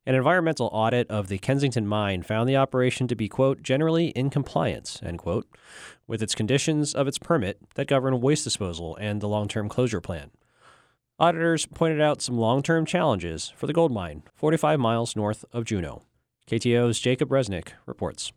An environmental audit of the Kensington mine found the operation to be, quote, generally in compliance, end quote, with its conditions of its permit that govern waste disposal and the long-term closure plan. Auditors pointed out some long-term challenges for the gold mine, 45 miles north of Juneau. KTO's Jacob Resnick reports.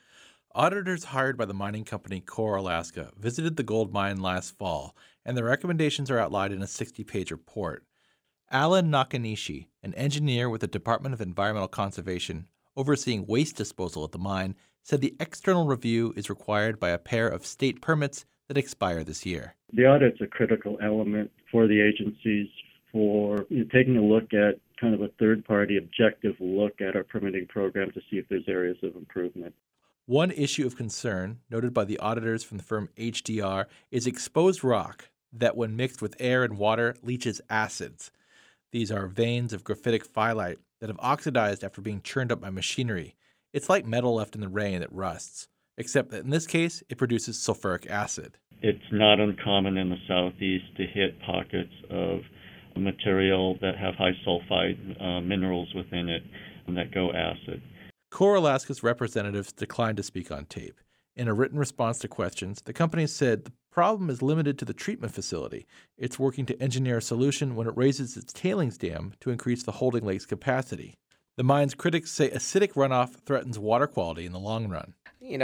Auditors hired by the mining company Core Alaska visited the gold mine last fall, and their recommendations are outlined in a 60-page report. Alan Nakanishi, an engineer with the Department of Environmental Conservation overseeing waste disposal at the mine, said the external review is required by a pair of state permits that expire this year. The audit's a critical element for the agencies for taking a look at kind of a third-party objective look at our permitting program to see if there's areas of improvement. One issue of concern, noted by the auditors from the firm HDR, is exposed rock that, when mixed with air and water, leaches acids. These are veins of graphitic phyllite that have oxidized after being churned up by machinery. It's like metal left in the rain that rusts, except that in this case, it produces sulfuric acid. It's not uncommon in the southeast to hit pockets of material that have high sulfide minerals within it and that go acid. Core Alaska's representatives declined to speak on tape. In a written response to questions, the company said the problem is limited to the treatment facility. It's working to engineer a solution when it raises its tailings dam to increase the holding lake's capacity. The mine's critics say acidic runoff threatens water quality in the long run.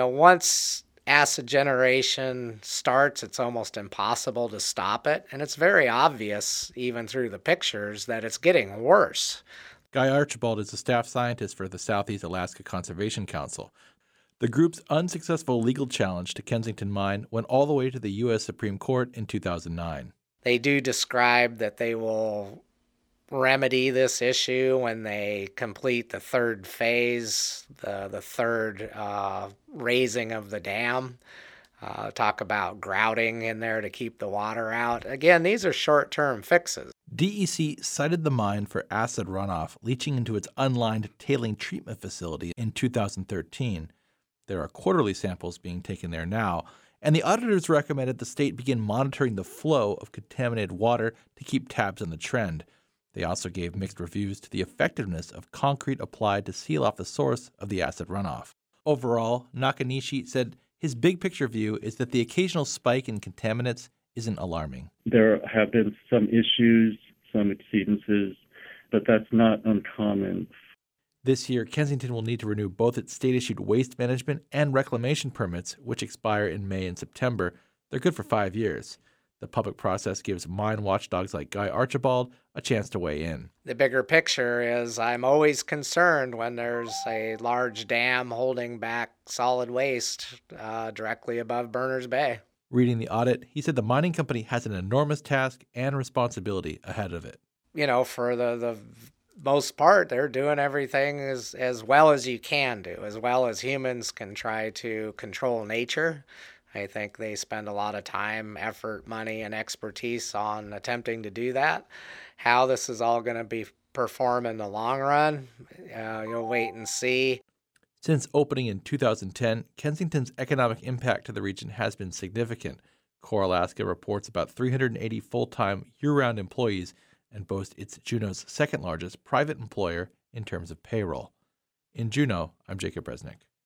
Once acid generation starts, it's almost impossible to stop it. And it's very obvious, even through the pictures, that it's getting worse. Guy Archibald is a staff scientist for the Southeast Alaska Conservation Council. The group's unsuccessful legal challenge to Kensington Mine went all the way to the U.S. Supreme Court in 2009. They do describe that they will remedy this issue when they complete the third phase, the third raising of the dam. Talk about grouting in there to keep the water out. Again, these are short-term fixes. DEC cited the mine for acid runoff leaching into its unlined tailing treatment facility in 2013. There are quarterly samples being taken there now, and the auditors recommended the state begin monitoring the flow of contaminated water to keep tabs on the trend. They also gave mixed reviews to the effectiveness of concrete applied to seal off the source of the acid runoff. Overall, Nakanishi said his big-picture view is that the occasional spike in contaminants isn't alarming. There have been some issues, some exceedances, but that's not uncommon. This year, Kensington will need to renew both its state-issued waste management and reclamation permits, which expire in May and September. They're good for 5 years. The public process gives mine watchdogs like Guy Archibald a chance to weigh in. The bigger picture is I'm always concerned when there's a large dam holding back solid waste directly above Berners Bay. Reading the audit, he said the mining company has an enormous task and responsibility ahead of it. For the most part, they're doing everything as well as you can do, as well as humans can try to control nature. I think they spend a lot of time, effort, money, and expertise on attempting to do that. How this is all going to perform in the long run, you'll wait and see. Since opening in 2010, Kensington's economic impact to the region has been significant. Core Alaska reports about 380 full-time, year-round employees and boasts it's Juneau's second-largest private employer in terms of payroll. In Juneau, I'm Jacob Resnick.